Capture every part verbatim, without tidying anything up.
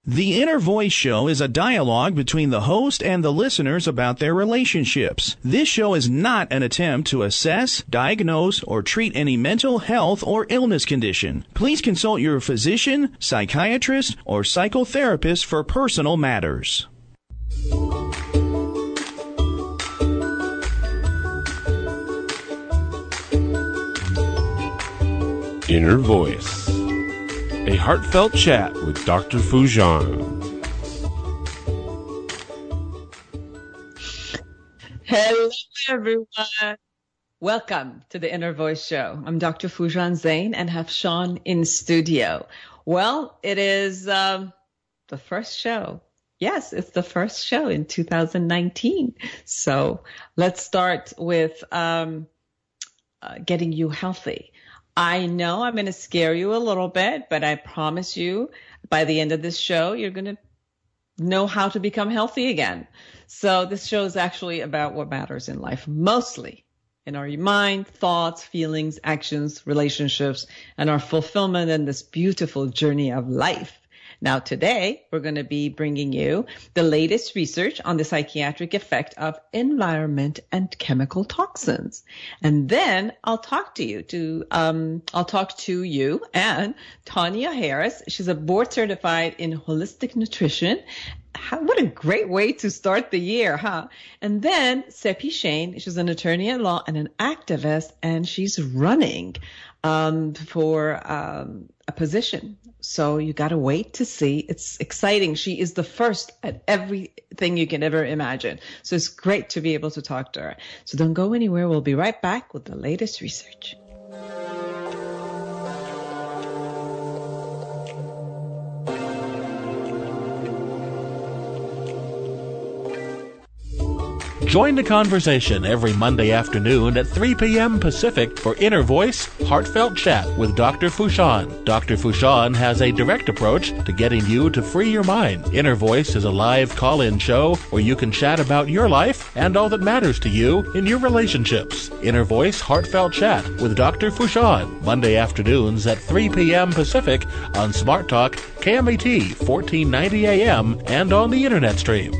The Inner Voice Show is a dialogue between the host and the listeners about their relationships. This show is not an attempt to assess, diagnose, or treat any mental health or illness condition. Please consult your physician, psychiatrist, or psychotherapist for personal matters. Inner Voice, a heartfelt chat with Doctor Foojan. Hello, everyone. Welcome to the Inner Voice Show. I'm Doctor Foojan Zeine and have Sean in studio. Well, it is um, the first show. Yes, it's the first show in two thousand nineteen. So let's start with um, uh, getting you healthy. I know I'm going to scare you a little bit, but I promise you by the end of this show, you're going to know how to become healthy again. So this show is actually about what matters in life, mostly in our mind, thoughts, feelings, actions, relationships, and our fulfillment in this beautiful journey of life. Now, today, we're going to be bringing you the latest research on the psychiatric effect of environment and chemical toxins. And then I'll talk to you to, um, I'll talk to you and Tanya Harris. She's a board certified in holistic nutrition. How, what a great way to start the year, huh? And then Seppi Shane, she's an attorney at law and an activist, and she's running um, for um, a position. So you got to wait to see. It's exciting. She is the first at everything you can ever imagine. So it's great to be able to talk to her. So don't go anywhere. We'll be right back with the latest research. Join the conversation every Monday afternoon at three p.m. Pacific for Inner Voice Heartfelt Chat with Doctor Foojan. Doctor Foojan has a direct approach to getting you to free your mind. Inner Voice is a live call-in show where you can chat about your life and all that matters to you in your relationships. Inner Voice Heartfelt Chat with Doctor Foojan, Monday afternoons at three p.m. Pacific on Smart Talk, K M A T fourteen ninety A M, and on the Internet stream.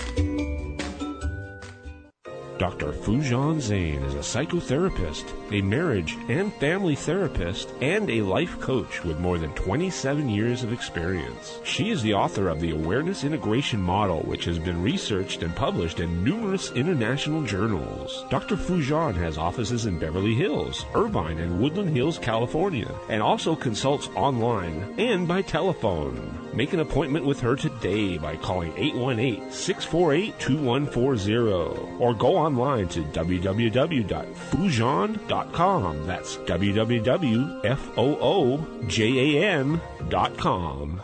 Doctor Foojan Zeine is a psychotherapist, a marriage and family therapist, and a life coach with more than twenty-seven years of experience. She is the author of the Awareness Integration Model, which has been researched and published in numerous international journals. Doctor Foojan has offices in Beverly Hills, Irvine, and Woodland Hills, California, and also consults online and by telephone. Make an appointment with her today by calling eight one eight, six four eight, two one four zero or go online to w w w dot foojan dot com. That's w w w dot foojan dot com.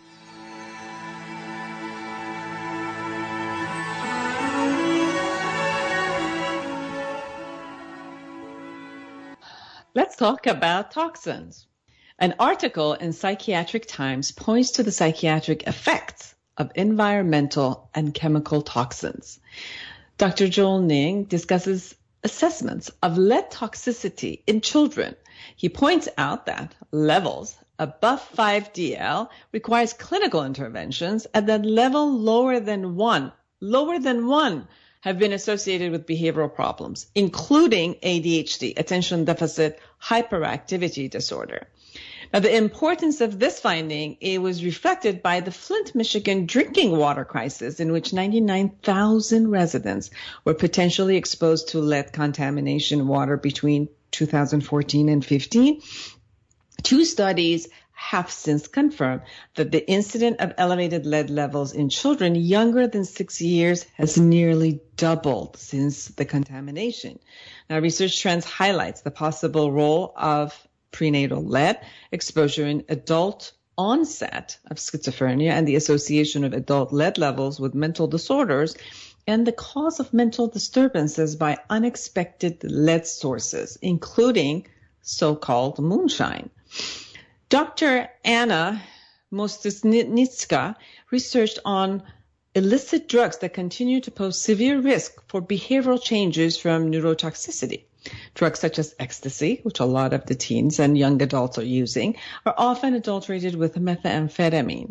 Let's talk about toxins. An article in Psychiatric Times points to the psychiatric effects of environmental and chemical toxins. Doctor Joel Ning discusses assessments of lead toxicity in children. He points out that levels above five D L requires clinical interventions, and that level lower than one, lower than one, have been associated with behavioral problems, including A D H D, attention deficit hyperactivity disorder. Now, the importance of this finding, it was reflected by the Flint, Michigan drinking water crisis, in which ninety-nine thousand residents were potentially exposed to lead contamination water between two thousand fourteen and fifteen. Two studies have since confirmed that the incidence of elevated lead levels in children younger than six years has nearly doubled since the contamination. Now, research trends highlights the possible role of prenatal lead exposure in adult onset of schizophrenia and the association of adult lead levels with mental disorders and the cause of mental disturbances by unexpected lead sources, including so-called moonshine. Doctor Anna Mostisnitska researched on illicit drugs that continue to pose severe risk for behavioral changes from neurotoxicity. Drugs such as ecstasy, which a lot of the teens and young adults are using, are often adulterated with methamphetamine,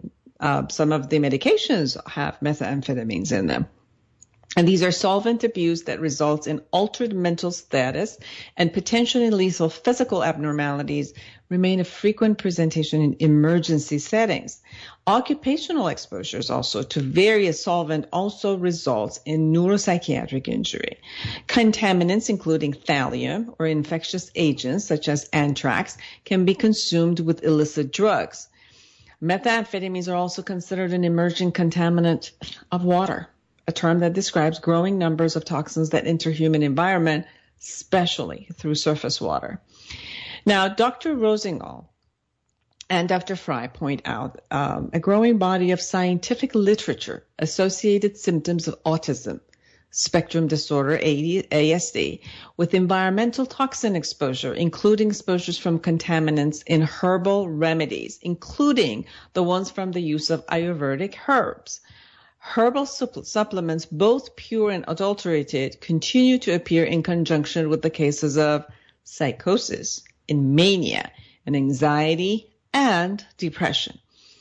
Uh, some of the medications have methamphetamines in them. And these are solvent abuse that results in altered mental status and potentially lethal physical abnormalities remain a frequent presentation in emergency settings. Occupational exposures also to various solvent also results in neuropsychiatric injury. Contaminants, including thallium or infectious agents such as anthrax, can be consumed with illicit drugs. Methamphetamines are also considered an emerging contaminant of water, a term that describes growing numbers of toxins that enter human environment, especially through surface water. Now, Doctor Rosenthal and Doctor Fry point out um, a growing body of scientific literature associated symptoms of autism spectrum disorder, A S D, with environmental toxin exposure, including exposures from contaminants in herbal remedies, including the ones from the use of Ayurvedic herbs. Herbal supp- supplements, both pure and adulterated, continue to appear in conjunction with the cases of psychosis, and mania, and anxiety, and depression.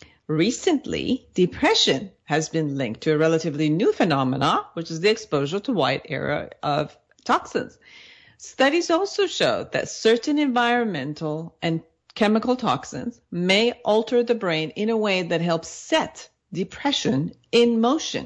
Recently, depression has been linked to a relatively new phenomena, which is the exposure to wide area of toxins. Studies also show that certain environmental and chemical toxins may alter the brain in a way that helps set depression in motion.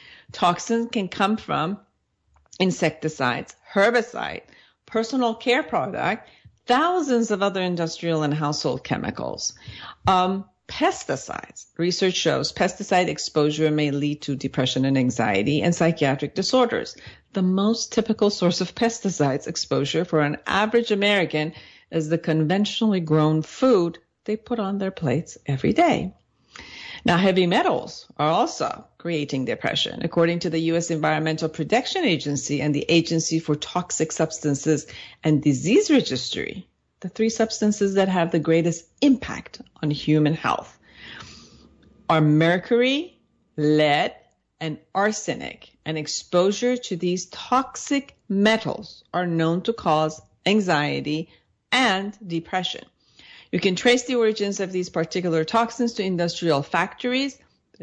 Toxins can come from insecticides, herbicide, personal care product, thousands of other industrial and household chemicals. Um, pesticides. Research shows pesticide exposure may lead to depression and anxiety and psychiatric disorders. The most typical source of pesticides exposure for an average American is the conventionally grown food they put on their plates every day. Now, heavy metals are also creating depression. According to the U S Environmental Protection Agency and the Agency for Toxic Substances and Disease Registry, the three substances that have the greatest impact on human health are mercury, lead, and arsenic. And exposure to these toxic metals are known to cause anxiety and depression. You can trace the origins of these particular toxins to industrial factories,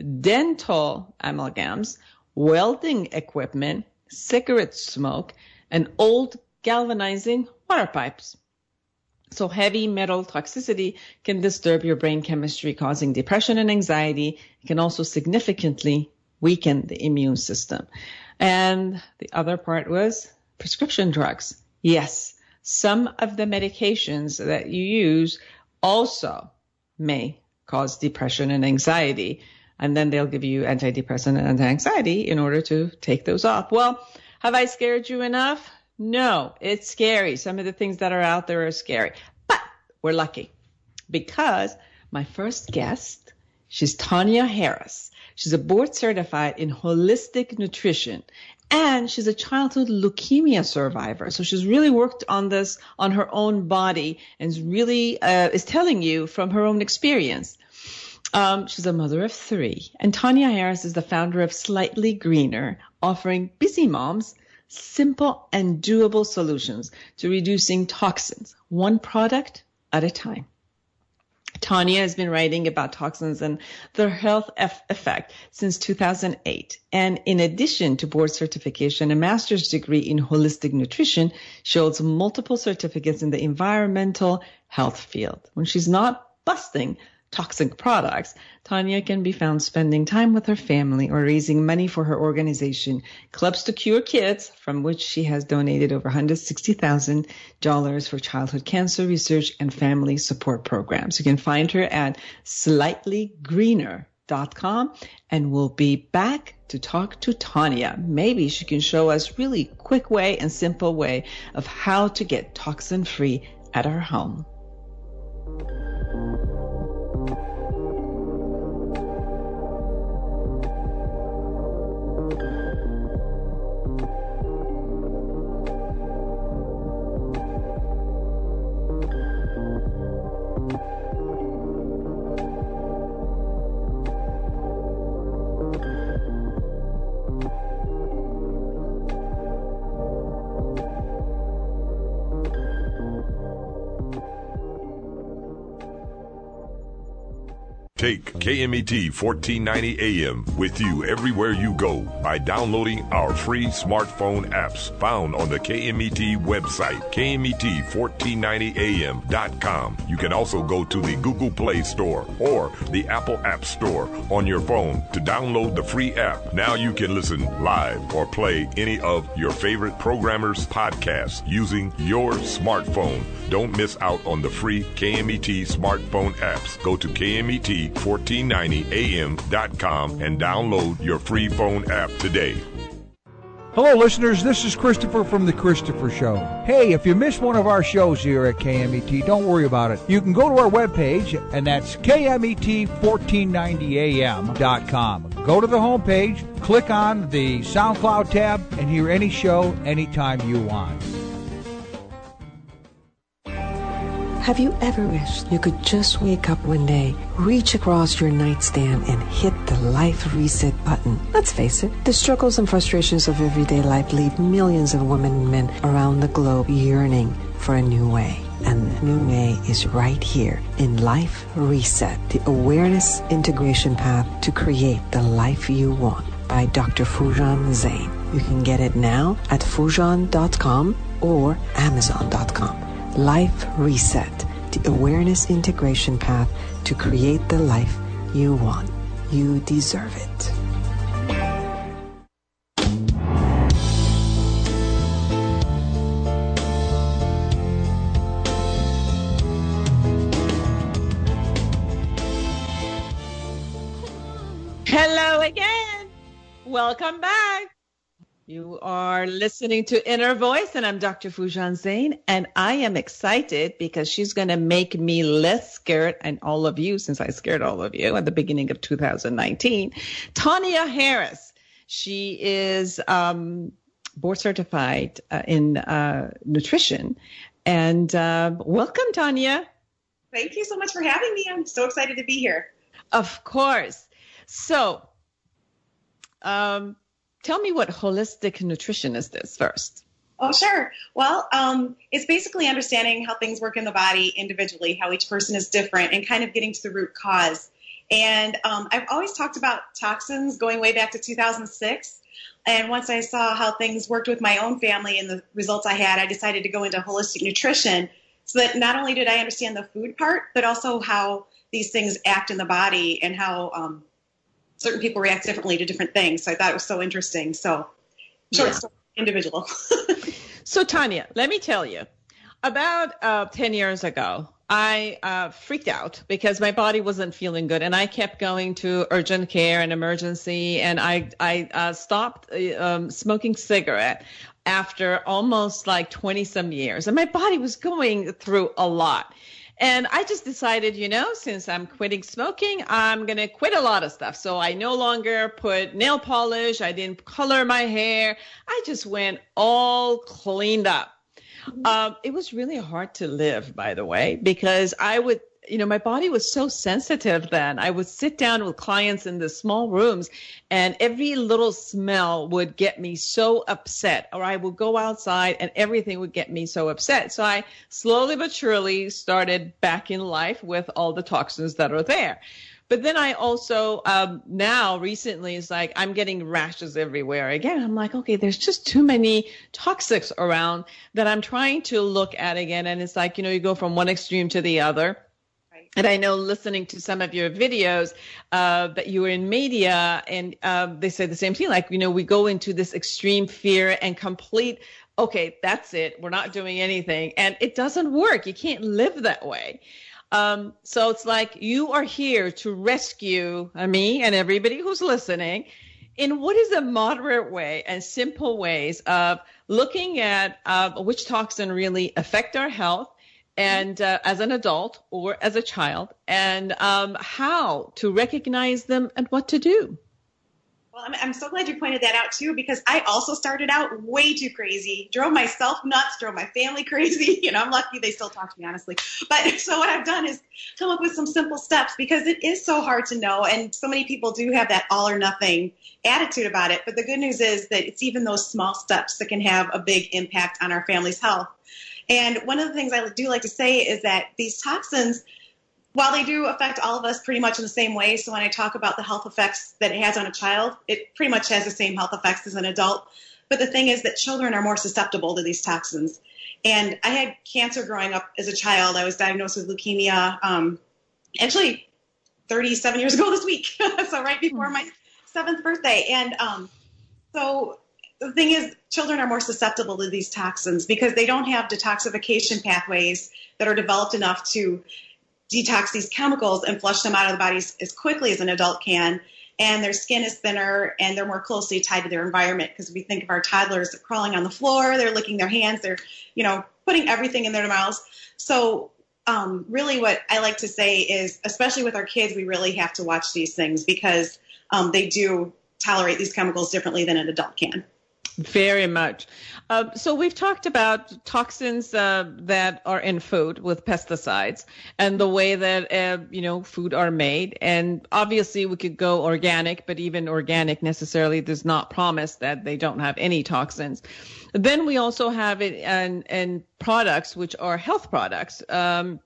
dental amalgams, welding equipment, cigarette smoke, and old galvanizing water pipes. So heavy metal toxicity can disturb your brain chemistry, causing depression and anxiety. It can also significantly weaken the immune system. And the other part was prescription drugs. Yes, some of the medications that you use also may cause depression and anxiety. And then they'll give you antidepressant and anti-anxiety in order to take those off. Well, have I scared you enough? No, it's scary. Some of the things that are out there are scary. But we're lucky because my first guest, she's Tanya Harris. She's a board certified in holistic nutrition. And she's a childhood leukemia survivor. So she's really worked on this on her own body and is really uh, is telling you from her own experience. Um, she's a mother of three. And Tanya Harris is the founder of Slightly Greener, offering busy moms simple and doable solutions to reducing toxins, one product at a time. Tanya has been writing about toxins and their health effect since two thousand eight. And in addition to board certification, a master's degree in holistic nutrition, she holds multiple certificates in the environmental health field. When she's not busting toxic products, Tanya can be found spending time with her family or raising money for her organization, Clubs to Cure Kids, from which she has donated over one hundred sixty thousand dollars for childhood cancer research and family support programs. You can find her at slightly greener dot com, and we'll be back to talk to Tanya. Maybe she can show us really quick way and simple way of how to get toxin free at our home. Take K M E T fourteen ninety A M with you everywhere you go by downloading our free smartphone apps found on the K M E T website, K M E T fourteen ninety A M dot com. You can also go to the Google Play Store or the Apple App Store on your phone to download the free app. Now you can listen live or play any of your favorite programmers' podcasts using your smartphone. Don't miss out on the free K M E T smartphone apps. Go to K M E T fourteen ninety A M dot com and download your free phone app today. Hello, listeners. This is Christopher from The Christopher Show. Hey, if you missed one of our shows here at K M E T, don't worry about it. You can go to our webpage, and that's K M E T fourteen ninety A M dot com. Go to the homepage, click on the SoundCloud tab, and hear any show anytime you want. Have you ever wished you could just wake up one day, reach across your nightstand, and hit the life reset button? Let's face it, the struggles and frustrations of everyday life leave millions of women and men around the globe yearning for a new way. And the new way is right here in Life Reset, the awareness integration path to create the life you want by Doctor Foojan Zeine. You can get it now at foojan dot com or amazon dot com. Life Reset, the awareness integration path to create the life you want. You deserve it. Hello again. Welcome back. You are listening to Inner Voice, and I'm Doctor Foojan Zeine, and I am excited because she's going to make me less scared, and all of you, since I scared all of you at the beginning of two thousand nineteen. Tanya Harris. She is um, board certified uh, in uh, nutrition, and uh, welcome, Tanya. Thank you so much for having me. I'm so excited to be here. Of course. So, um, tell me what holistic nutrition is this first. Oh, sure. Well, um, it's basically understanding how things work in the body individually, how each person is different, and kind of getting to the root cause. And um, I've always talked about toxins going way back to two thousand six. And once I saw how things worked with my own family and the results I had, I decided to go into holistic nutrition so that not only did I understand the food part, but also how these things act in the body and how um, certain people react differently to different things. So I thought it was so interesting. So short Yeah. story, individual. So, Tanya, let me tell you, about uh, ten years ago, I uh, freaked out because my body wasn't feeling good, and I kept going to urgent care and emergency, and I, I uh, stopped uh, um, smoking cigarette after almost like twenty-some years, and my body was going through a lot. And I just decided, you know, since I'm quitting smoking, I'm going to quit a lot of stuff. So I no longer put nail polish. I didn't color my hair. I just went all cleaned up. Um, it was really hard to live, by the way, because I would, you know, my body was so sensitive then. I would sit down with clients in the small rooms, and every little smell would get me so upset, or I would go outside and everything would get me so upset. So I slowly but surely started back in life with all the toxins that are there. But then I also, um, now recently, it's like I'm getting rashes everywhere again. I'm like, okay, there's just too many toxics around that I'm trying to look at again. And it's like, you know, you go from one extreme to the other. And I know listening to some of your videos uh, that you were in media, and uh, they say the same thing. Like, you know, we go into this extreme fear and complete, okay, that's it. We're not doing anything. And it doesn't work. You can't live that way. Um, so it's like you are here to rescue me and everybody who's listening in what is a moderate way and simple ways of looking at uh, which toxin really affect our health, and uh, as an adult or as a child, and um, how to recognize them and what to do. Well, I'm, I'm so glad you pointed that out, too, because I also started out way too crazy, drove myself nuts, drove my family crazy. You know, I'm lucky they still talk to me, honestly. But so what I've done is come up with some simple steps, because it is so hard to know. And so many people do have that all or nothing attitude about it. But the good news is that it's even those small steps that can have a big impact on our family's health. And one of the things I do like to say is that these toxins, While they do affect all of us pretty much in the same way, so when I talk about the health effects that it has on a child, it pretty much has the same health effects as an adult. But the thing is that children are more susceptible to these toxins. And I had cancer growing up as a child. I was diagnosed with leukemia um, actually thirty-seven years ago this week, so right before my seventh birthday. And um, so the thing is, children are more susceptible to these toxins because they don't have detoxification pathways that are developed enough to detox these chemicals and flush them out of the body as quickly as an adult can. And their skin is thinner and they're more closely tied to their environment, because if we think of our toddlers, they're crawling on the floor, they're licking their hands, they're, you know, putting everything in their mouths. So um, really what I like to say is, especially with our kids, we really have to watch these things because um, they do tolerate these chemicals differently than an adult can. Very much. Uh, so we've talked about toxins uh, that are in food with pesticides and the way that, uh, you know, food are made. And obviously we could go organic, but even organic necessarily does not promise that they don't have any toxins. Then we also have it in, in products, which are health products, um,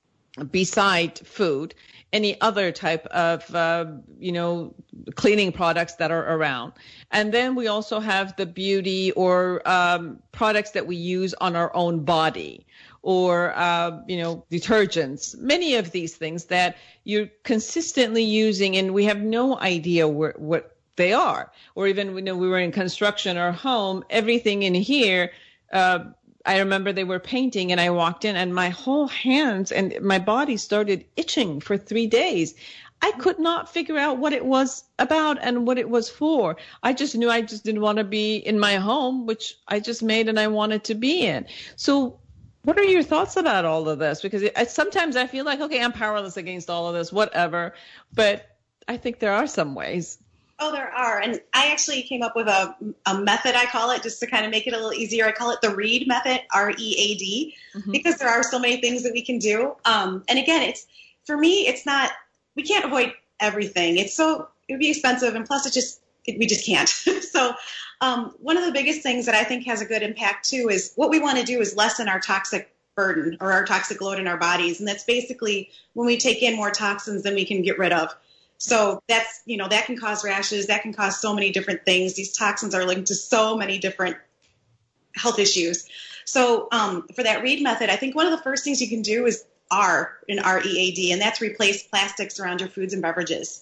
beside food, any other type of, uh, you know, cleaning products that are around. And then we also have the beauty or um, products that we use on our own body, or, uh, you know, detergents, many of these things that you're consistently using and we have no idea where, what they are. Or even when we were in construction or home, everything in here, uh, I remember they were painting and I walked in and my whole hands and my body started itching for three days. I could not figure out what it was about and what it was for. I just knew I just didn't want to be in my home, which I just made and I wanted to be in. So what are your thoughts about all of this? Because it, sometimes I feel like, okay, I'm powerless against all of this, whatever. But I think there are some ways. Oh, there are. And I actually came up with a, a method, I call it, just to kind of make it a little easier. I call it the READ method, R E A D, mm-hmm. because there are so many things that we can do. Um, and again, it's for me, it's not, we can't avoid everything. It's so, it would be expensive. And plus, it just, it, we just can't. so um, one of the biggest things that I think has a good impact, too, is what we want to do is lessen our toxic burden or our toxic load in our bodies. And that's basically when we take in more toxins than we can get rid of. So that's, you know, that can cause rashes. That can cause so many different things. These toxins are linked to so many different health issues. So um, for that READ method, I think one of the first things you can do is R in R E A D, and that's replace plastics around your foods and beverages.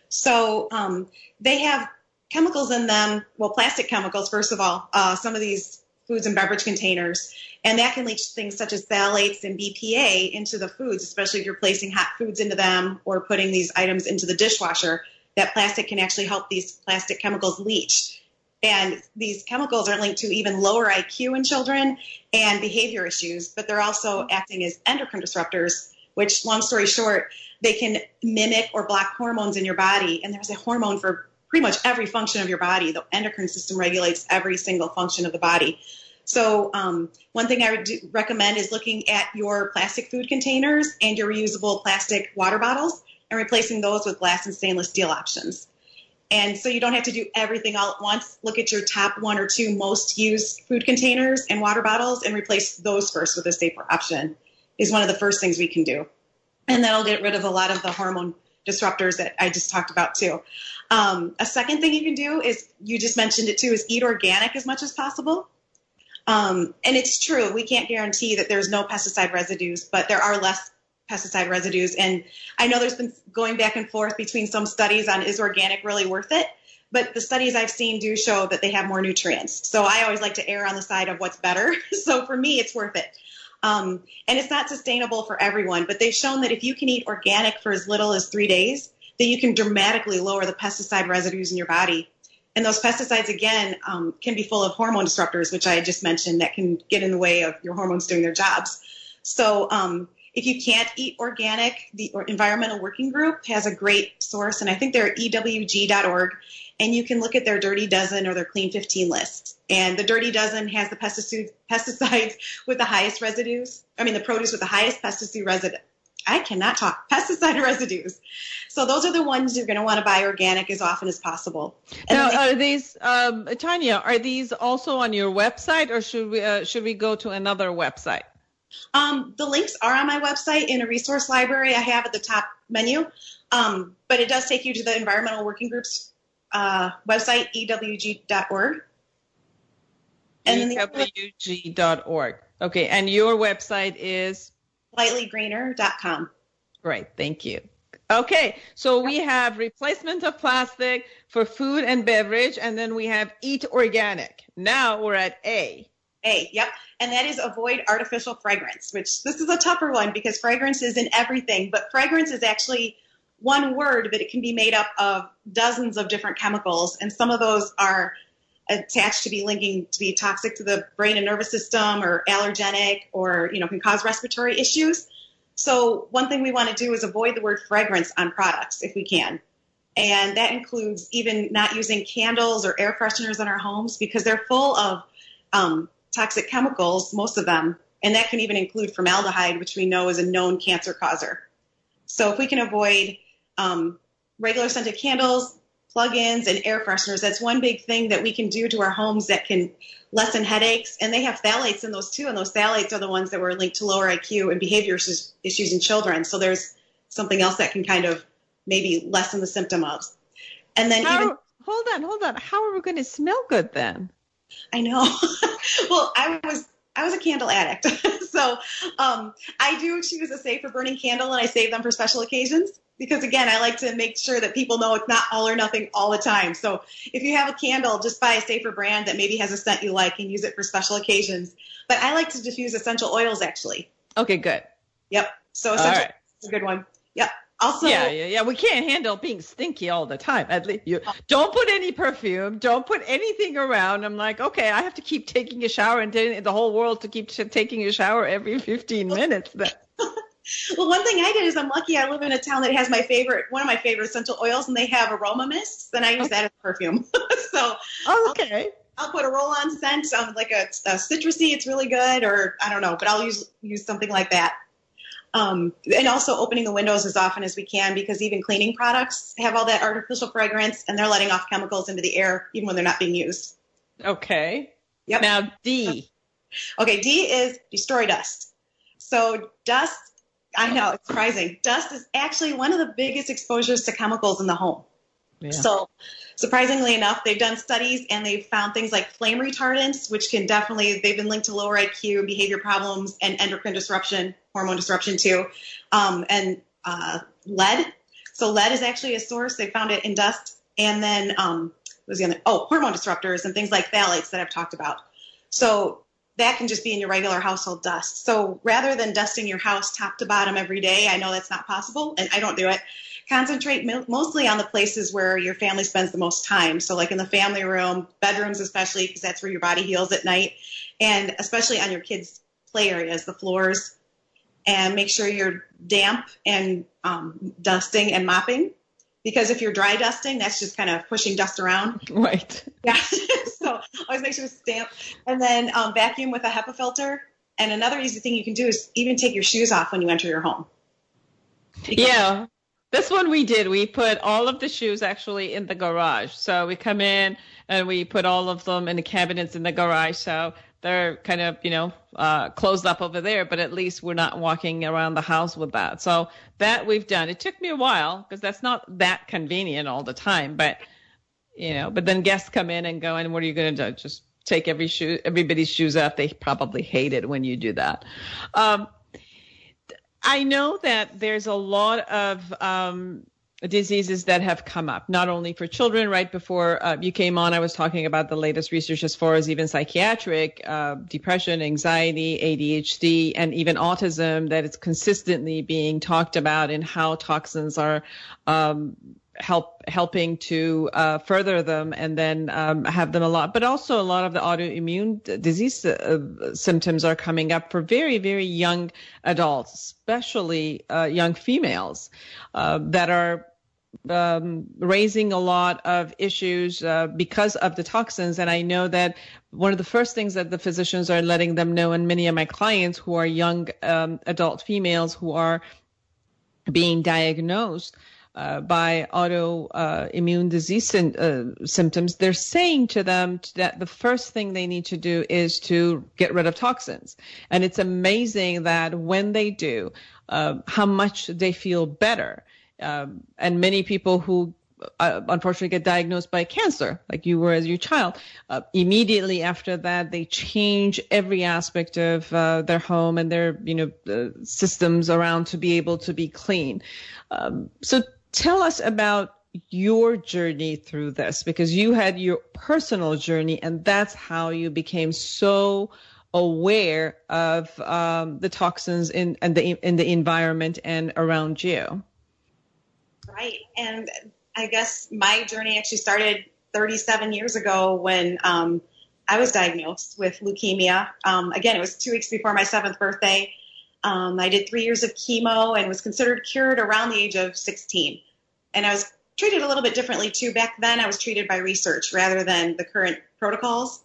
So um, they have chemicals in them, well, plastic chemicals, first of all, uh, some of these foods and beverage containers. And that can leach things such as phthalates and B P A into the foods, especially if you're placing hot foods into them or putting these items into the dishwasher. That plastic can actually help these plastic chemicals leach. And these chemicals are linked to even lower I Q in children and behavior issues, but they're also acting as endocrine disruptors, which, long story short, they can mimic or block hormones in your body. And there's a hormone for pretty much every function of your body. The endocrine system regulates every single function of the body. So um, one thing I would do, recommend is looking at your plastic food containers and your reusable plastic water bottles and replacing those with glass and stainless steel options. And so you don't have to do everything all at once. Look at your top one or two most used food containers and water bottles and replace those first with a safer option is one of the first things we can do. And that'll get rid of a lot of the hormone disruptors that I just talked about too. Um, a second thing you can do is, you just mentioned it too, is eat organic as much as possible. Um, and it's true, we can't guarantee that there's no pesticide residues, but there are less pesticide residues. And I know there's been going back and forth between some studies on is organic really worth it, but the studies I've seen do show that they have more nutrients. So I always like to err on the side of what's better. So for me, it's worth it. Um, and it's not sustainable for everyone, but they've shown that if you can eat organic for as little as three days, that you can dramatically lower the pesticide residues in your body. And those pesticides, again, um, can be full of hormone disruptors, which I just mentioned, that can get in the way of your hormones doing their jobs. So um, if you can't eat organic, the Environmental Working Group has a great source, and I think they're E W G dot org, and you can look at their Dirty Dozen or their Clean fifteen list. And the Dirty Dozen has the pesticide, pesticides with the highest residues, I mean the produce with the highest pesticide residue. I cannot talk, pesticide residues. So those are the ones you're going to want to buy organic as often as possible. And now, they- are these, um, Tanya, are these also on your website, or should we uh, should we go to another website? Um, the links are on my website in a resource library I have at the top menu, um, but it does take you to the Environmental Working Group's uh, website, E W G dot org. And E W G dot org. Okay, and your website is? slightly greener dot com. Great, thank you. Okay, so we have replacement of plastic for food and beverage, and then we have eat organic. Now we're at A. A, yep. And that is avoid artificial fragrance, which this is a tougher one because fragrance is in everything, but fragrance is actually one word, but it can be made up of dozens of different chemicals, and some of those are attached to be linking to be toxic to the brain and nervous system or allergenic or, you know, can cause respiratory issues. So one thing we want to do is avoid the word fragrance on products if we can. And that includes even not using candles or air fresheners in our homes because they're full of um, toxic chemicals, most of them. And that can even include formaldehyde, which we know is a known cancer causer. So if we can avoid um, regular scented candles, plug-ins, and air fresheners, that's one big thing that we can do to our homes that can lessen headaches. And they have phthalates in those too, and those phthalates are the ones that were linked to lower I Q and behavior issues in children. So there's something else that can kind of maybe lessen the symptom of. And then How, even hold on, hold on. How are we going to smell good then? I know. Well, I was I was a candle addict, so um, I do choose a safer burning candle, and I save them for special occasions. Because, again, I like to make sure that people know it's not all or nothing all the time. So if you have a candle, just buy a safer brand that maybe has a scent you like and use it for special occasions. But I like to diffuse essential oils, actually. Okay, good. Yep. So essential right. oils is a good one. Yep. Also, yeah, yeah, yeah. We can't handle being stinky all the time. At least you don't put any perfume. Don't put anything around. I'm like, okay, I have to keep taking a shower and telling the whole world to keep t- taking a shower every fifteen minutes. That. Well, one thing I did is I'm lucky I live in a town that has my favorite, one of my favorite essential oils, and they have aroma mists, and I use okay. that as perfume. So oh, okay. I'll, I'll put a roll-on scent, um, like a, a citrusy, it's really good, or I don't know, but I'll use use something like that. Um, and also opening the windows as often as we can because even cleaning products have all that artificial fragrance, and they're letting off chemicals into the air even when they're not being used. Okay. Yep. Now D. Okay, D is destroy dust. So dust, I know, it's surprising. Dust is actually one of the biggest exposures to chemicals in the home. Yeah. So surprisingly enough, they've done studies and they've found things like flame retardants, which can definitely, they've been linked to lower I Q, behavior problems, and endocrine disruption, hormone disruption too, um, and uh, lead. So lead is actually a source. They found it in dust. And then, um, what was the other? Oh, hormone disruptors and things like phthalates that I've talked about. So that can just be in your regular household dust. So rather than dusting your house top to bottom every day, I know that's not possible, and I don't do it. Concentrate mostly on the places where your family spends the most time. So like in the family room, bedrooms especially, because that's where your body heals at night, and especially on your kids' play areas, the floors. And make sure you're damp and um, dusting and mopping. Because if you're dry dusting, that's just kind of pushing dust around. Right. Yeah. So always make sure it's damp. And then um, vacuum with a HEPA filter. And another easy thing you can do is even take your shoes off when you enter your home. Because yeah. This one we did. We put all of the shoes actually in the garage. So we come in and we put all of them in the cabinets in the garage. So they're kind of, you know, uh, closed up over there, but at least we're not walking around the house with that. So that we've done. It took me a while because that's not that convenient all the time, but, you know, but then guests come in and go, and what are you going to do? Just take every shoe, everybody's shoes off. They probably hate it when you do that. Um, I know that there's a lot of um, diseases that have come up, not only for children. Right before uh, you came on, I was talking about the latest research as far as even psychiatric, uh, depression, anxiety, A D H D, and even autism, that it's consistently being talked about and how toxins are um, help helping to uh, further them and then um, have them a lot. But also a lot of the autoimmune disease uh, symptoms are coming up for very, very young adults, especially uh, young females uh, that are um, raising a lot of issues uh, because of the toxins. And I know that one of the first things that the physicians are letting them know, and many of my clients who are young um, adult females who are being diagnosed uh, by autoimmune uh, disease uh, symptoms, they're saying to them that the first thing they need to do is to get rid of toxins. And it's amazing that when they do, uh, how much they feel better. Um, and many people who Uh, unfortunately get diagnosed by cancer, like you were as your child, uh, immediately after that, they change every aspect of uh, their home and their, you know, uh, systems around to be able to be clean. Um, so tell us about your journey through this, because you had your personal journey, and that's how you became so aware of um, the toxins in, in the in the environment and around you. Right, and I guess my journey actually started thirty-seven years ago when um, I was diagnosed with leukemia. Um, again, it was two weeks before my seventh birthday. Um, I did three years of chemo and was considered cured around the age of sixteen. And I was treated a little bit differently too. Back then, I was treated by research rather than the current protocols.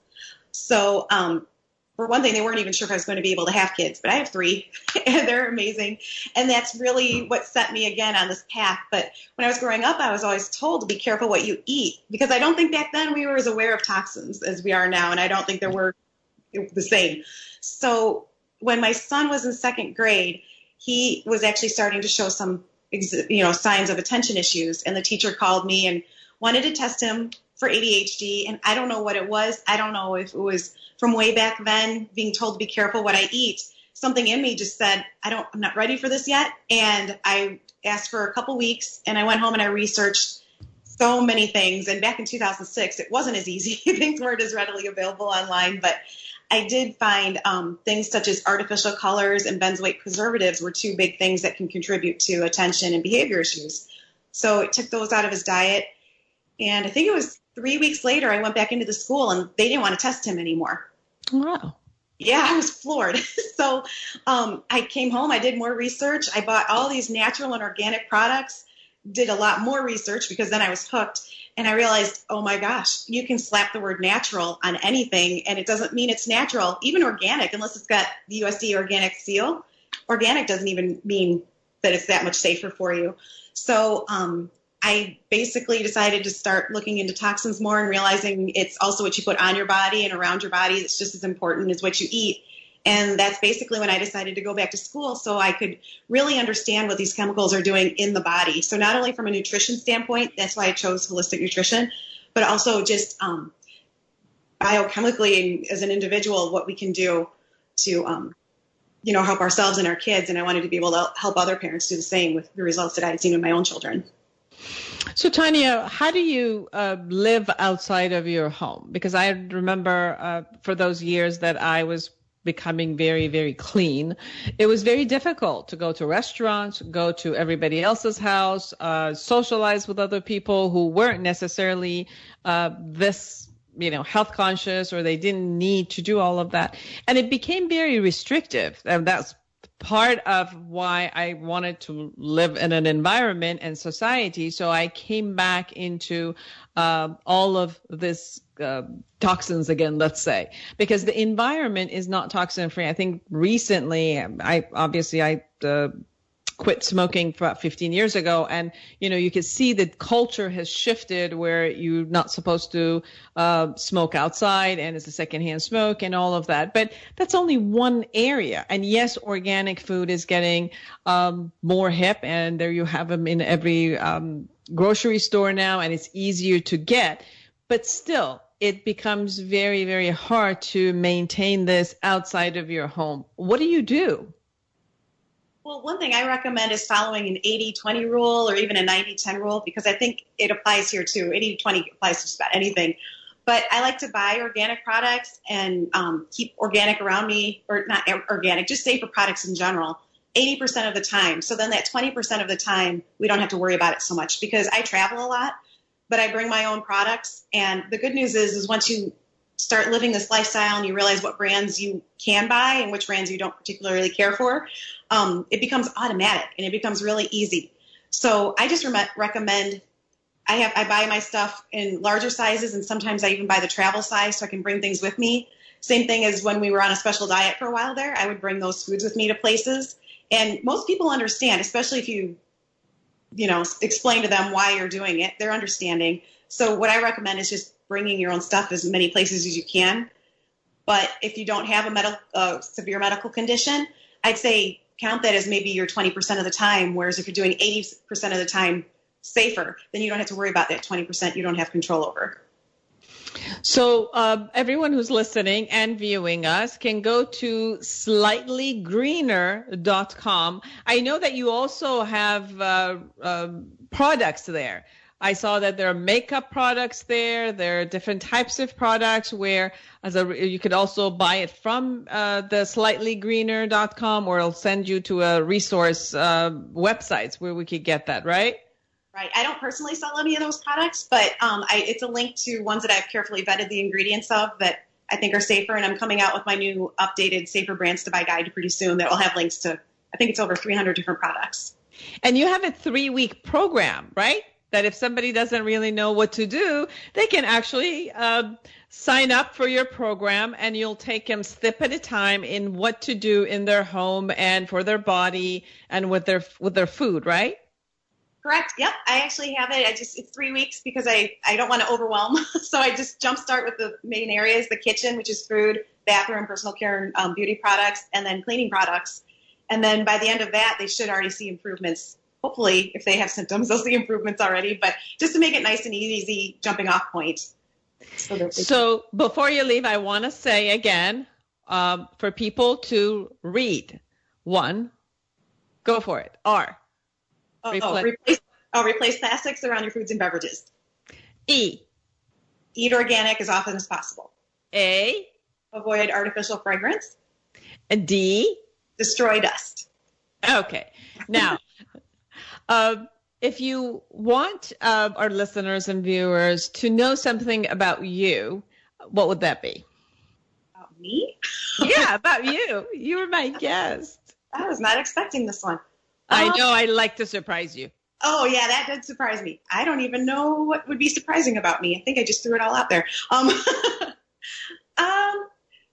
So um, for one thing, they weren't even sure if I was going to be able to have kids, but I have three, and they're amazing. And that's really what set me again on this path. But when I was growing up, I was always told to be careful what you eat, because I don't think back then we were as aware of toxins as we are now, and I don't think there were the same. So when my son was in second grade, he was actually starting to show some, you know, signs of attention issues, and the teacher called me and wanted to test him for A D H D, and I don't know what it was. I don't know if it was from way back then, being told to be careful what I eat. Something in me just said, I don't, I'm not ready for this yet. And I asked for a couple weeks, and I went home and I researched so many things. And back in two thousand six, it wasn't as easy. Things weren't as readily available online, but I did find um, things such as artificial colors and benzoate preservatives were two big things that can contribute to attention and behavior issues. So it took those out of his diet. And I think it was three weeks later, I went back into the school and they didn't want to test him anymore. Wow. Yeah, I was floored. So um, I came home, I did more research. I bought all these natural and organic products, did a lot more research because then I was hooked. And I realized, oh my gosh, you can slap the word natural on anything and it doesn't mean it's natural, even organic, unless it's got the U S D A organic seal. Organic doesn't even mean that it's that much safer for you. So um, I basically decided to start looking into toxins more and realizing it's also what you put on your body and around your body that's just as important as what you eat. And that's basically when I decided to go back to school so I could really understand what these chemicals are doing in the body. So not only from a nutrition standpoint, that's why I chose holistic nutrition, but also just um, biochemically as an individual, what we can do to, um, you know, help ourselves and our kids. And I wanted to be able to help other parents do the same with the results that I had seen in my own children. So, Tanya, how do you uh, live outside of your home? Because I remember uh, for those years that I was becoming very, very clean, it was very difficult to go to restaurants, go to everybody else's house, uh, socialize with other people who weren't necessarily uh, this, you know, health conscious, or they didn't need to do all of that. And it became very restrictive. And that's part of why I wanted to live in an environment and society. So I came back into uh, all of this uh, toxins again, let's say, because the environment is not toxin free. I think recently, I obviously I uh, quit smoking for about fifteen years ago, and you know you can see that culture has shifted where you're not supposed to uh, smoke outside, and it's a secondhand smoke and all of that. But that's only one area. And yes, organic food is getting um, more hip, and there you have them in every um, grocery store now, and it's easier to get. But still, it becomes very, very hard to maintain this outside of your home. What do you do? Well, one thing I recommend is following an eighty twenty rule or even a ninety ten rule, because I think it applies here too. eighty twenty applies to just about anything. But I like to buy organic products and um, keep organic around me, or not organic, just safer products in general, eighty percent of the time. So then that twenty percent of the time, we don't have to worry about it so much, because I travel a lot, but I bring my own products. And the good news is, is once you start living this lifestyle and you realize what brands you can buy and which brands you don't particularly care for, um, it becomes automatic and it becomes really easy. So I just re- recommend, I have, I buy my stuff in larger sizes, and sometimes I even buy the travel size so I can bring things with me. Same thing as when we were on a special diet for a while there, I would bring those foods with me to places. And most people understand, especially if you you know, explain to them why you're doing it. They're understanding. So what I recommend is just bringing your own stuff as many places as you can. But if you don't have a medical, uh, severe medical condition, I'd say count that as maybe your twenty percent of the time, whereas if you're doing eighty percent of the time safer, then you don't have to worry about that twenty percent you don't have control over. So uh, everyone who's listening and viewing us can go to slightly greener dot com. I know that you also have uh, uh, products there. I saw that there are makeup products there. There are different types of products where as a, you could also buy it from uh, the slightly greener dot com, or it'll send you to a resource uh, websites where we could get that, right? Right. I don't personally sell any of those products, but um, I, it's a link to ones that I've carefully vetted the ingredients of that I think are safer. And I'm coming out with my new updated Safer Brands to Buy guide pretty soon that will have links to, I think it's over three hundred different products. And you have a three-week program, right? That if somebody doesn't really know what to do, they can actually uh, sign up for your program, and you'll take them step at a time in what to do in their home and for their body and with their with their food, right? Correct. Yep. I actually have it. I just, it's three weeks because I, I don't want to overwhelm. So I just jumpstart with the main areas, the kitchen, which is food, bathroom, personal care, and um, beauty products, and then cleaning products. And then by the end of that, they should already see improvements. Hopefully, if they have symptoms, they'll see improvements already. But just to make it nice and easy jumping off point. So, that so can- before you leave, I want to say again, um, for people to read. One, go for it. R. Oh, oh, replace, oh, replace plastics around your foods and beverages. E. Eat organic as often as possible. A. Avoid artificial fragrance. And D. Destroy dust. Okay. Now, uh, if you want uh, our listeners and viewers to know something about you, what would that be? About me? Yeah, about you. You were my guest. I was not expecting this one. I um, know I like to surprise you. Oh, yeah, that did surprise me. I don't even know what would be surprising about me. I think I just threw it all out there. Um, um,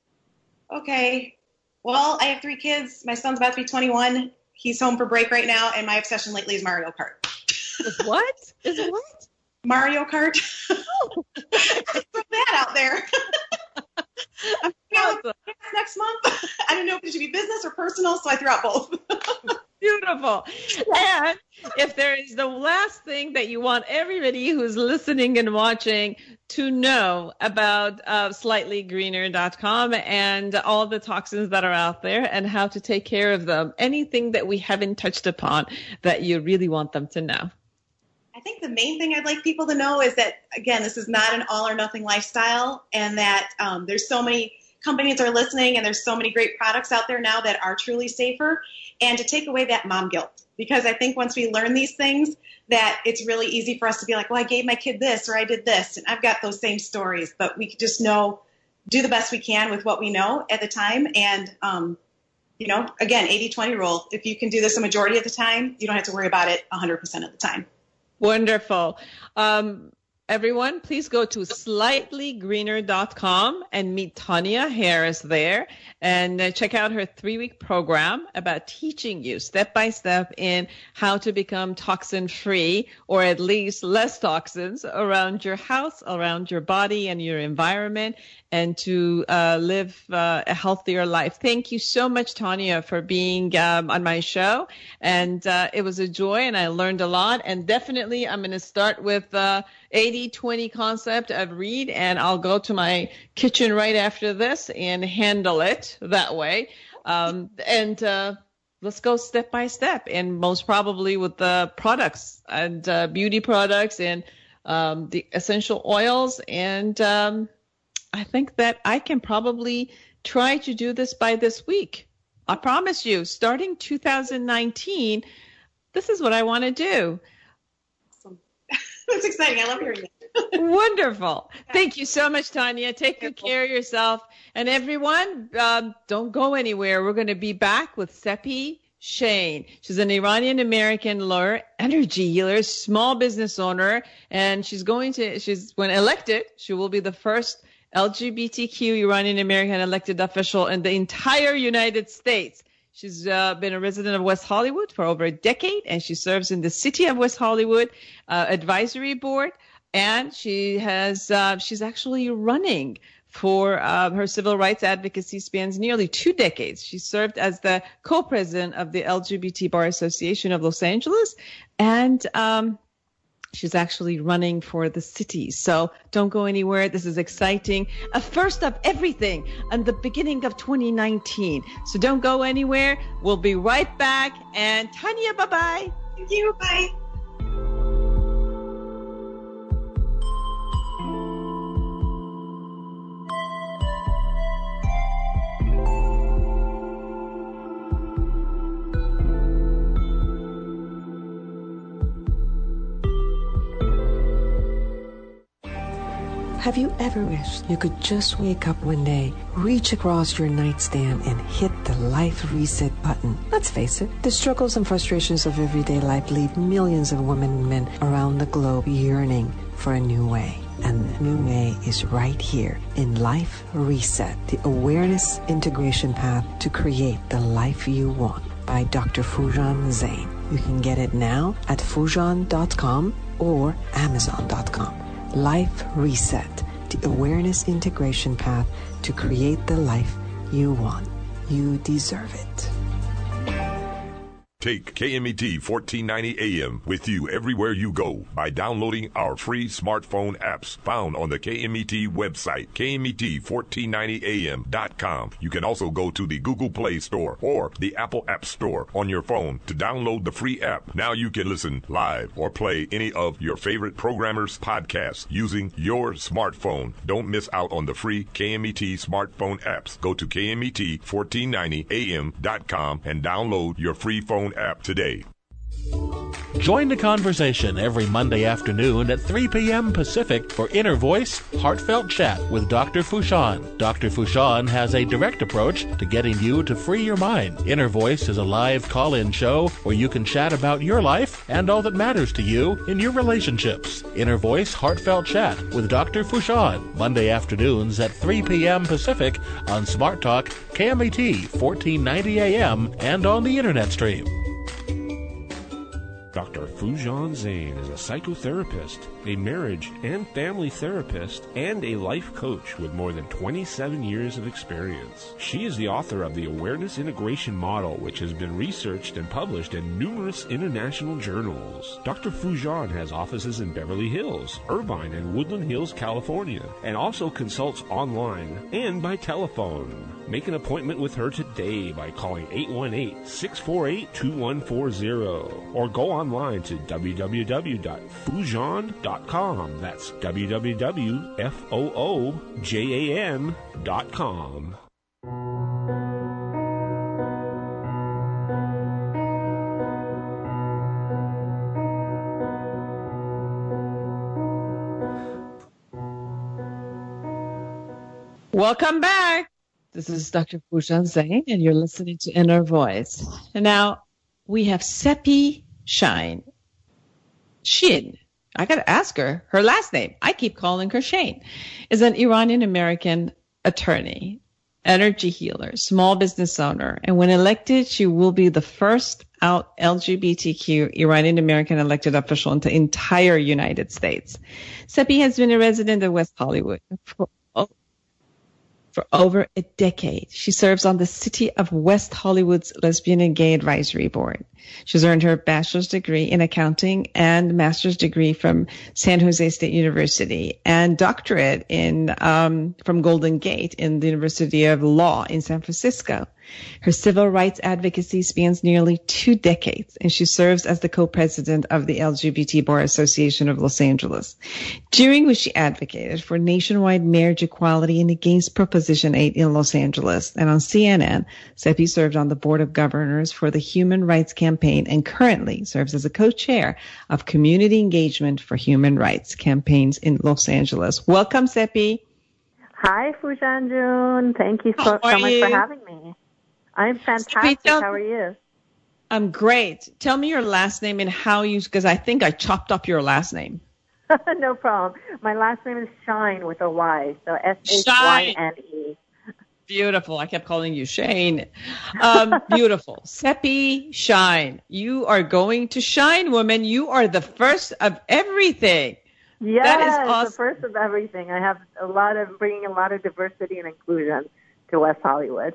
okay. Well, I have three kids. My son's about to be twenty-one. He's home for break right now, and my obsession lately is Mario Kart. Is what? Is it what? Mario Kart. Oh. Throw that out there. I'm awesome. Next month. I didn't know if it should be business or personal, so I threw out both. Beautiful. And if there is the last thing that you want everybody who's listening and watching to know about uh, slightly greener dot com and all the toxins that are out there and how to take care of them, anything that we haven't touched upon that you really want them to know? I think the main thing I'd like people to know is that, again, this is not an all or nothing lifestyle, and that um, there's so many companies are listening, and there's so many great products out there now that are truly safer, and to take away that mom guilt. Because I think once we learn these things, that it's really easy for us to be like, well, I gave my kid this, or I did this, and I've got those same stories. But we just know, do the best we can with what we know at the time. And, um, you know, again, eighty twenty rule. If you can do this a majority of the time, you don't have to worry about it one hundred percent of the time. Wonderful. Um, everyone, please go to slightly greener dot com and meet Tanya Harris there, and uh, check out her three-week program about teaching you step-by-step in how to become toxin-free, or at least less toxins around your house, around your body and your environment, and to uh, live uh, a healthier life. Thank you so much, Tanya, for being um, on my show. And uh, it was a joy, and I learned a lot. And definitely I'm going to start with uh, eighty twenty concept of read, and I'll go to my kitchen right after this and handle it that way. Um, and uh, let's go step by step, and most probably with the products and uh, beauty products and um, the essential oils. And um, I think that I can probably try to do this by this week. I promise you, starting two thousand nineteen, this is what I want to do. Awesome. That's exciting. I love hearing that. Wonderful. Thank you so much, Tanya. Take good care of yourself. And everyone, um, don't go anywhere. We're going to be back with Seppi Shane. She's an Iranian-American lawyer, energy healer, small business owner, and she's going to, she's, when elected, she will be the first L G B T Q Iranian-American elected official in the entire United States. She's uh, been a resident of West Hollywood for over a decade, and she serves in the City of West Hollywood uh, Advisory Board. And she has uh, she's actually running for uh, her civil rights advocacy spans nearly two decades. She served as the co-president of the L G B T Bar Association of Los Angeles, and um, she's actually running for the city. So don't go anywhere. This is exciting. A first of everything and the beginning of twenty nineteen. So don't go anywhere. We'll be right back. And Tanya, bye-bye. Thank you. Bye. Have you ever wished you could just wake up one day, reach across your nightstand, and hit the life reset button? Let's face it, the struggles and frustrations of everyday life leave millions of women and men around the globe yearning for a new way. And the new way is right here in Life Reset, the awareness integration path to create the life you want by Doctor Foojan Zeine. You can get it now at foojan dot com or amazon dot com. Life Reset, the awareness integration path to create the life you want. You deserve it. Take K M E T fourteen ninety A M with you everywhere you go by downloading our free smartphone apps found on the K M E T website, K M E T fourteen ninety A M dot com. You can also go to the Google Play Store or the Apple App Store on your phone to download the free app. Now you can listen live or play any of your favorite programmers' podcasts using your smartphone. Don't miss out on the free K M E T smartphone apps. Go to K M E T fourteen ninety A M dot com and download your free phone app today. Join the conversation every Monday afternoon at three p.m. Pacific for Inner Voice, Heartfelt Chat with Doctor Fouchon. Doctor Fouchon has a direct approach to getting you to free your mind. Inner Voice is a live call-in show where you can chat about your life and all that matters to you in your relationships. Inner Voice, Heartfelt Chat with Doctor Fouchon, Monday afternoons at three p.m. Pacific on Smart Talk, K M E T fourteen ninety A M, and on the Internet stream. Doctor Foujan Zeine is a psychotherapist, a marriage and family therapist, and a life coach with more than twenty-seven years of experience. She is the author of the Awareness Integration Model, which has been researched and published in numerous international journals. Doctor Foujan has offices in Beverly Hills, Irvine, and Woodland Hills, California, and also consults online and by telephone. Make an appointment with her today by calling eight one eight, six four eight, two one four zero or go online to w w w dot foujan dot com. That's w w w dot f o o j a n dot com. Welcome back. This is Doctor Foujan Zeine, and you're listening to Inner Voice. And now we have Seppi Shine. Shin. I got to ask her her last name. I keep calling her Shane. Is an Iranian-American attorney, energy healer, small business owner. And when elected, she will be the first out L G B T Q Iranian-American elected official in the entire United States. Seppi has been a resident of West Hollywood for For over a decade. She serves on the City of West Hollywood's Lesbian and Gay Advisory Board. She's earned her bachelor's degree in accounting and master's degree from San Jose State University and doctorate in um, from Golden Gate in the University of Law in San Francisco. Her civil rights advocacy spans nearly two decades, and she serves as the co-president of the L G B T Bar Association of Los Angeles, during which she advocated for nationwide marriage equality and against Proposition eight in Los Angeles. And on C N N, Seppi served on the board of governors for the Human Rights Campaign and currently serves as a co-chair of Community Engagement for Human Rights campaigns in Los Angeles. Welcome, Seppi. Hi, Foujan June. Thank you so, so much for having me. I'm fantastic. Tell, How are you? I'm great. Tell me your last name and how you, because I think I chopped up your last name. No problem. My last name is Shine with a Y, so S H Y N E. Beautiful. I kept calling you Shane. Um, beautiful. Seppi Shine. You are going to shine, woman. You are the first of everything. Yes, that is awesome. The first of everything. I have a lot of bringing a lot of diversity and inclusion to West Hollywood.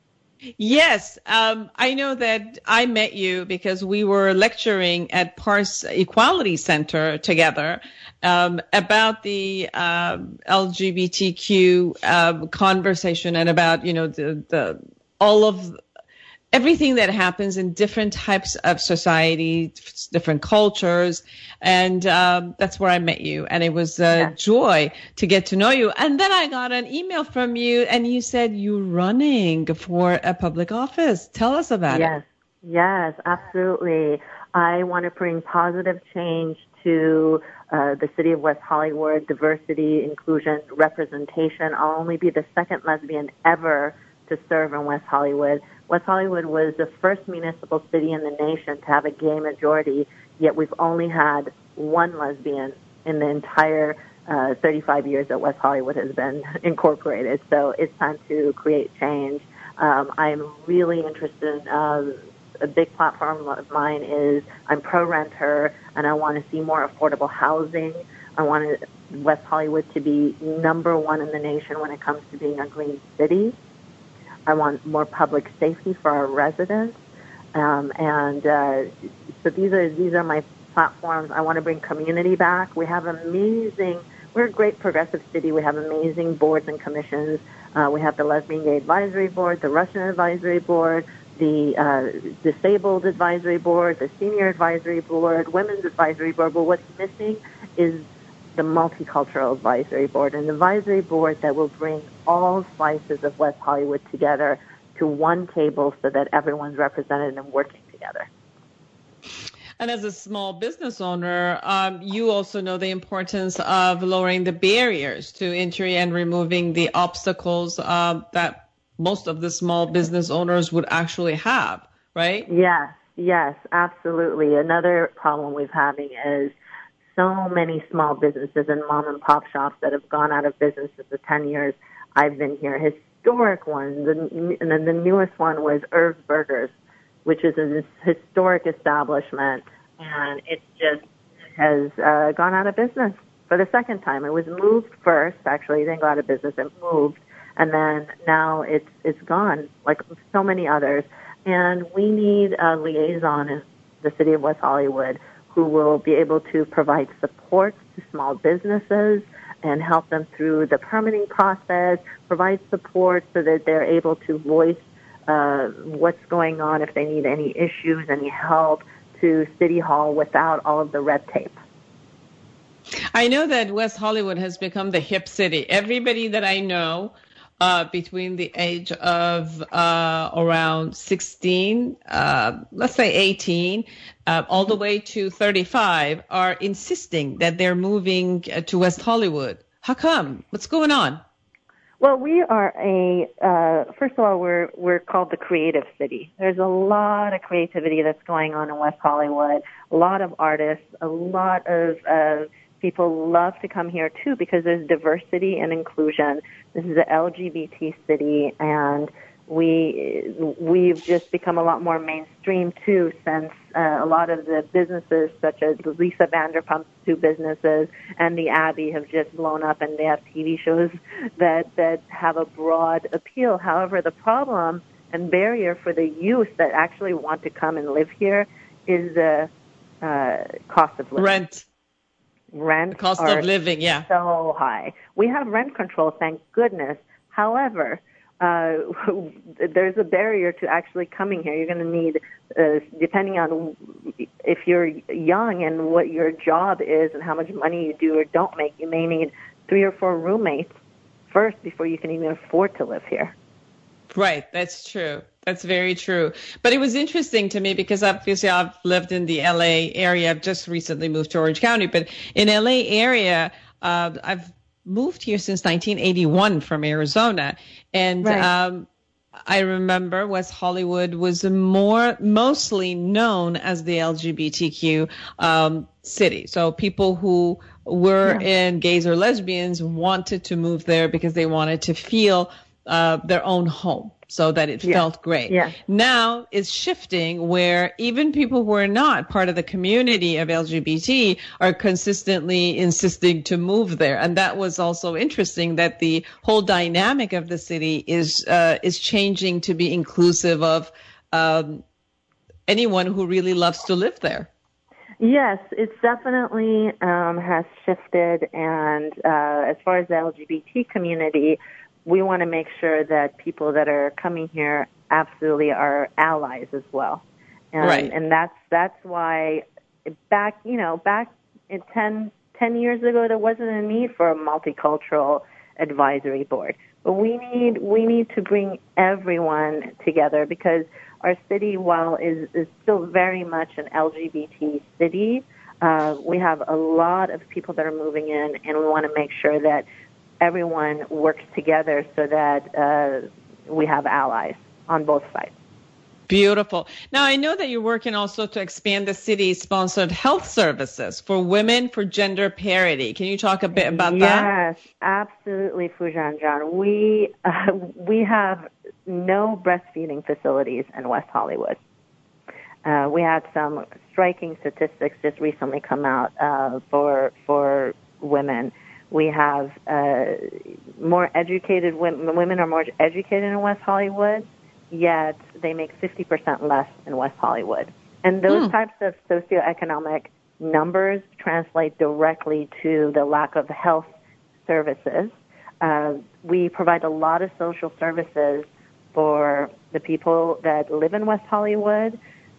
Yes, um, I know that I met you because we were lecturing at Parse Equality Center together um, about the um, L G B T Q uh, conversation and about, you know, the, the all of everything that happens in different types of society, different cultures. And um, that's where I met you. And it was a yeah. joy to get to know you. And then I got an email from you and you said you're running for a public office. Tell us about yes. it. Yes, absolutely. I want to bring positive change to uh, the city of West Hollywood, diversity, inclusion, representation. I'll only be the second lesbian ever to serve in West Hollywood. West Hollywood was the first municipal city in the nation to have a gay majority, yet we've only had one lesbian in the entire uh, thirty-five years that West Hollywood has been incorporated. So it's time to create change. Um, I'm really interested in uh, a big platform of mine is I'm pro-renter, and I want to see more affordable housing. I want West Hollywood to be number one in the nation when it comes to being a green city. I want more public safety for our residents, um, and uh, so these are these are my platforms. I want to bring community back. We have amazing. We're a great progressive city. We have amazing boards and commissions. Uh, we have the Lesbian Gay Advisory Board, the Russian Advisory Board, the uh, Disabled Advisory Board, the Senior Advisory Board, Women's Advisory Board. But what's missing is the Multicultural Advisory Board, an advisory board that will bring all slices of West Hollywood together to one table so that everyone's represented and working together. And as a small business owner, um, you also know the importance of lowering the barriers to entry and removing the obstacles uh, that most of the small business owners would actually have, right? Yes, yes, absolutely. Another problem we're having is so many small businesses and mom and pop shops that have gone out of business in the ten years I've been here. Historic ones, and then the newest one was Irv's Burgers, which is a historic establishment, and it just has uh, gone out of business for the second time. It was moved first, actually, then got out of business and moved, and then now it's it's gone, like so many others. And we need a liaison in the city of West Hollywood who will be able to provide support to small businesses and help them through the permitting process, provide support so that they're able to voice uh, what's going on if they need any issues, any help to City Hall without all of the red tape. I know that West Hollywood has become the hip city. Everybody that I know Uh, between the age of uh, around sixteen, uh, let's say eighteen, uh, all the way to thirty-five are insisting that they're moving uh, to West Hollywood. How come? What's going on? Well, we are a, uh, first of all, we're, we're called the creative city. There's a lot of creativity that's going on in West Hollywood, a lot of artists, a lot of uh, people love to come here, too, because there's diversity and inclusion. This is an L G B T city, and we, we've just become a lot more mainstream, too, since uh, a lot of the businesses, such as Lisa Vanderpump's two businesses and the Abbey, have just blown up, and they have T V shows that, that have a broad appeal. However, the problem and barrier for the youth that actually want to come and live here is the uh, cost of living. Rent. Rent the cost of living, yeah, so high. We have rent control, thank goodness. However, uh, there's a barrier to actually coming here. You're going to need, uh, depending on if you're young and what your job is and how much money you do or don't make, you may need three or four roommates first before you can even afford to live here. Right, that's true. That's very true. But it was interesting to me because obviously I've lived in the L A area. I've just recently moved to Orange County, but in L A area, uh, I've moved here since nineteen eighty-one from Arizona. And right. um, I remember West Hollywood was more mostly known as the L G B T Q um, city. So people who were yeah. in gays or lesbians wanted to move there because they wanted to feel uh, their own home so that it Yeah. felt great. Yeah. Now it's shifting where even people who are not part of the community of L G B T are consistently insisting to move there. And that was also interesting, that the whole dynamic of the city is uh, is changing to be inclusive of um, anyone who really loves to live there. Yes, it's definitely um, has shifted, and uh, as far as the L G B T community, we want to make sure that people that are coming here absolutely are allies as well, and, Right. and that's that's why back you know back in ten, ten years ago there wasn't a need for a multicultural advisory board, but we need we need to bring everyone together, because our city, while is, is still very much an L G B T city, uh, we have a lot of people that are moving in, and we want to make sure that everyone works together so that uh, we have allies on both sides. Beautiful. Now, I know that you're working also to expand the city's-sponsored health services for women for gender parity. Can you talk a bit about yes, that? Yes, absolutely, Fujian John. We uh, we have no breastfeeding facilities in West Hollywood. Uh, we had some striking statistics just recently come out uh, for for women. We have uh, more educated women. Women are more educated in West Hollywood, yet they make fifty percent less in West Hollywood. And those Hmm. types of socioeconomic numbers translate directly to the lack of health services. Uh, we provide a lot of social services for the people that live in West Hollywood,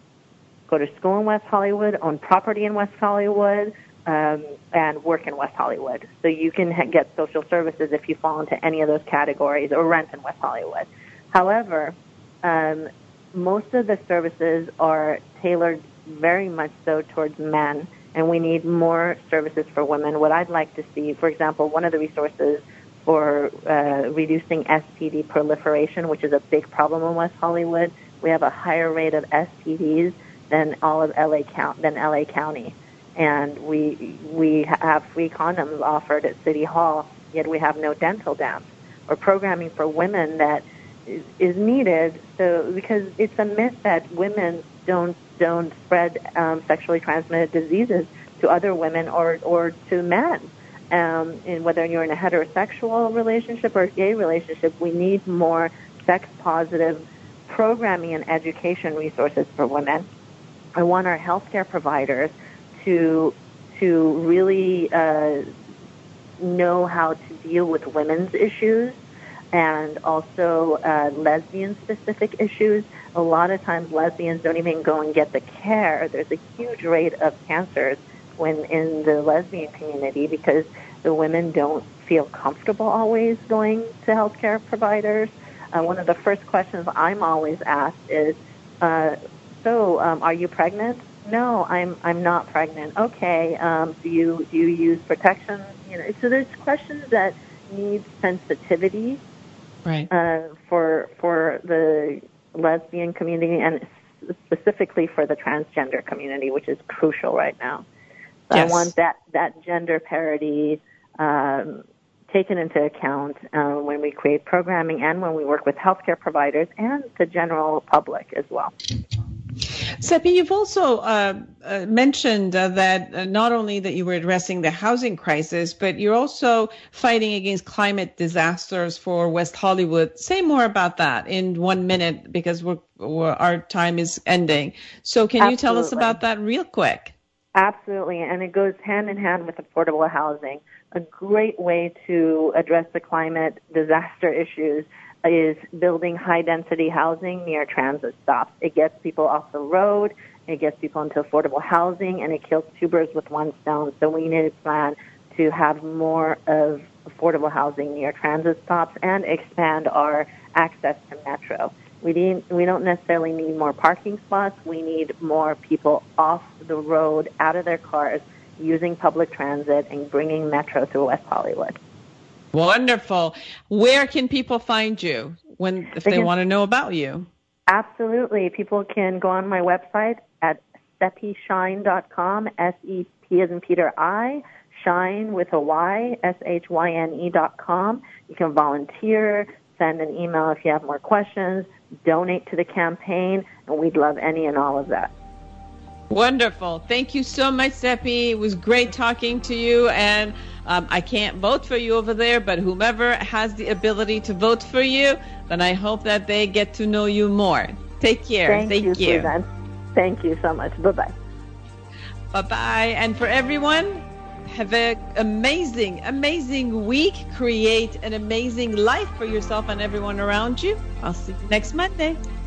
go to school in West Hollywood, own property in West Hollywood, um, and work in West Hollywood. So you can ha- get social services if you fall into any of those categories, or rent in West Hollywood. However, um, most of the services are tailored very much so towards men, and we need more services for women. What I'd like to see, for example, one of the resources for uh, reducing S T D proliferation, which is a big problem in West Hollywood. We have a higher rate of S T Ds than all of L A count than L A County, and we we have free condoms offered at City Hall, yet we have no dental dams or programming for women that is, is needed. So because it's a myth that women don't don't spread um, sexually transmitted diseases to other women or or to men. Um, and whether you're in a heterosexual relationship or a gay relationship, we need more sex-positive programming and education resources for women. I want our healthcare providers to to really uh, know how to deal with women's issues and also uh, lesbian-specific issues. A lot of times lesbians don't even go and get the care. There's a huge rate of cancers when in the lesbian community because the women don't feel comfortable always going to healthcare providers. Uh, one of the first questions I'm always asked is, uh, so um, are you pregnant? No, I'm I'm not pregnant. Okay, um, do you do you use protection? You know, so there's questions that need sensitivity, right? Uh, for for the lesbian community and specifically for the transgender community, which is crucial right now. So Yes. I want that that gender parity um, taken into account uh, when we create programming and when we work with healthcare providers and the general public as well. Seppi, you've also uh, uh, mentioned uh, that uh, not only that you were addressing the housing crisis, but you're also fighting against climate disasters for West Hollywood. Say more about that in one minute because we're, we're, our time is ending. So can you tell us Absolutely. about that real quick? Absolutely, and it goes hand in hand with affordable housing. A great way to address the climate disaster issues is building high-density housing near transit stops. It gets people off the road, it gets people into affordable housing, and it kills two birds with one stone. So we need a plan to have more of affordable housing near transit stops and expand our access to metro. We need, we don't necessarily need more parking spots. We need more people off the road, out of their cars, using public transit and bringing metro through West Hollywood. Wonderful. Where can people find you when if They they, can- want to know about you? Absolutely. People can go on my website at seppi shine dot com, S E P as in Peter I, shine with a Y, S H Y N E dot com. You can volunteer, send an email if you have more questions, donate to the campaign, and we'd love any and all of that. Wonderful. Thank you so much, Seppi. It was great talking to you, and um, I can't vote for you over there, but whomever has the ability to vote for you, then I hope that they get to know you more. Take care. Thank, Thank you, you. Suzanne. Thank you so much. Bye-bye. Bye-bye. And for everyone, have an amazing, amazing week. Create an amazing life for yourself and everyone around you. I'll see you next Monday.